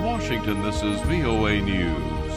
Washington, this is VOA News.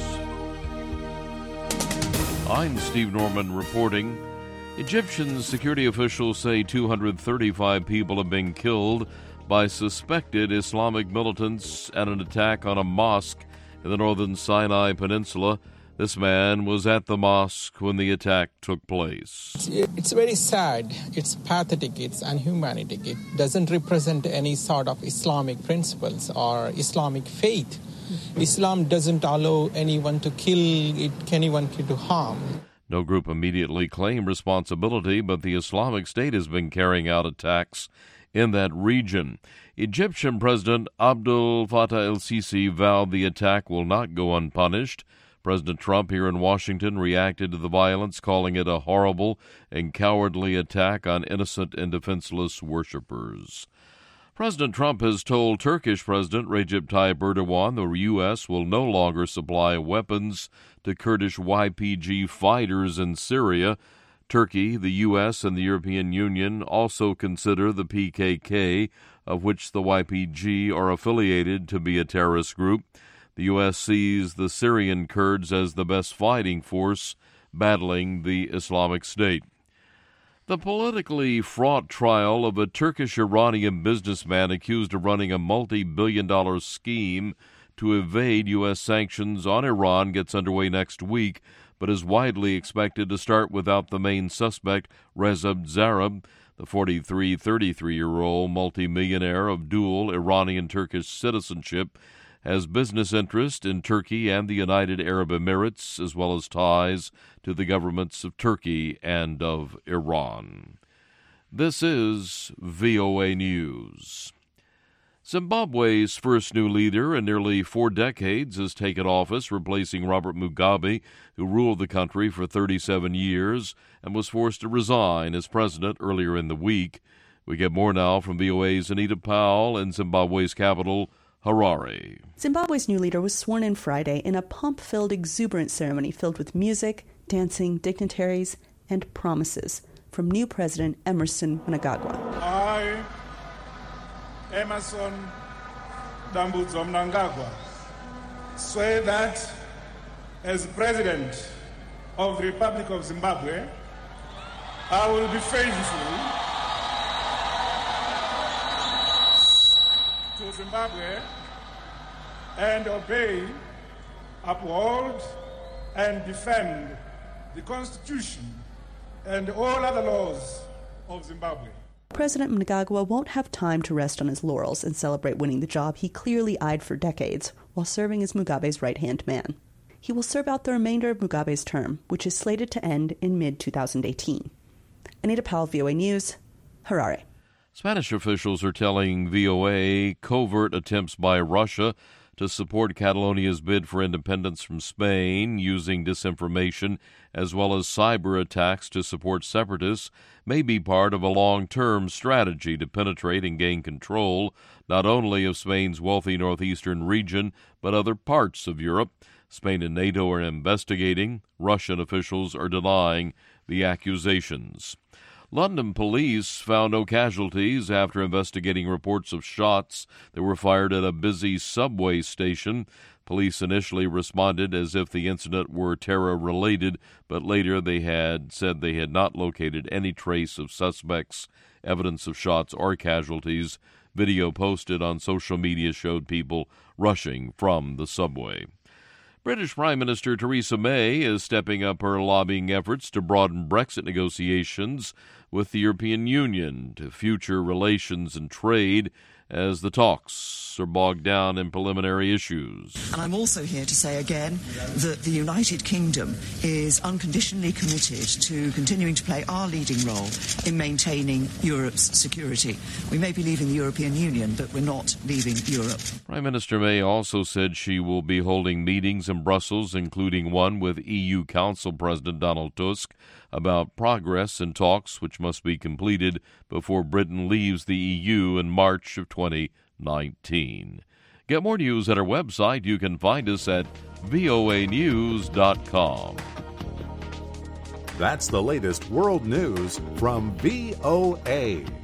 I'm Steve Norman reporting. Egyptian security officials say 235 people have been killed by suspected Islamic militants at an attack on a mosque in the northern Sinai Peninsula. This man was at the mosque when the attack took place. It's very sad, it's pathetic, it's unhumanitic. It doesn't represent any sort of Islamic principles or Islamic faith. Islam doesn't allow anyone to kill, anyone to harm. No group immediately claimed responsibility, but the Islamic State has been carrying out attacks in that region. Egyptian President Abdel Fattah el-Sisi vowed the attack will not go unpunished. President Trump here in Washington reacted to the violence, calling it a horrible and cowardly attack on innocent and defenseless worshipers. President Trump has told Turkish President Recep Tayyip Erdogan the U.S. will no longer supply weapons to Kurdish YPG fighters in Syria. Turkey, the U.S., and the European Union also consider the PKK, of which the YPG are affiliated, to be a terrorist group. The U.S. sees the Syrian Kurds as the best fighting force battling the Islamic State. The politically fraught trial of a Turkish-Iranian businessman accused of running a multi-billion-dollar scheme to evade U.S. sanctions on Iran gets underway next week, but is widely expected to start without the main suspect, Reza Zarrab, the 33-year-old multimillionaire of dual Iranian-Turkish citizenship, has business interest in Turkey and the United Arab Emirates, as well as ties to the governments of Turkey and of Iran. This is VOA News. Zimbabwe's first new leader in nearly 4 decades has taken office, replacing Robert Mugabe, who ruled the country for 37 years and was forced to resign as president earlier in the week. We get more now from VOA's Anita Powell in Zimbabwe's capital, Harare. Zimbabwe's new leader was sworn in Friday in a pomp-filled, exuberant ceremony filled with music, dancing, dignitaries, and promises from new President Emmerson Mnangagwa. I, Emmerson Dambudzo Mnangagwa, swear that as President of the Republic of Zimbabwe, I will be faithful to Zimbabwe and obey, uphold, and defend the Constitution and all other laws of Zimbabwe. President Mnangagwa won't have time to rest on his laurels and celebrate winning the job he clearly eyed for decades while serving as Mugabe's right-hand man. He will serve out the remainder of Mugabe's term, which is slated to end in mid-2018. Anita Powell, VOA News, Harare. Spanish officials are telling VOA covert attempts by Russia to support Catalonia's bid for independence from Spain using disinformation as well as cyber attacks to support separatists may be part of a long-term strategy to penetrate and gain control not only of Spain's wealthy northeastern region but other parts of Europe. Spain and NATO are investigating. Russian officials are denying the accusations. London police found no casualties after investigating reports of shots that were fired at a busy subway station. Police initially responded as if the incident were terror-related, but later they had said they had not located any trace of suspects, evidence of shots, or casualties. Video posted on social media showed people rushing from the subway. British Prime Minister Theresa May is stepping up her lobbying efforts to broaden Brexit negotiations with the European Union to future relations and trade as the talks are bogged down in preliminary issues. And I'm also here to say again that the United Kingdom is unconditionally committed to continuing to play our leading role in maintaining Europe's security. We may be leaving the European Union, but we're not leaving Europe. Prime Minister May also said she will be holding meetings in Brussels, including one with EU Council President Donald Tusk, about progress in talks which must be completed before Britain leaves the EU in March of 2019. Get more news at our website. You can find us at voanews.com. That's the latest world news from VOA.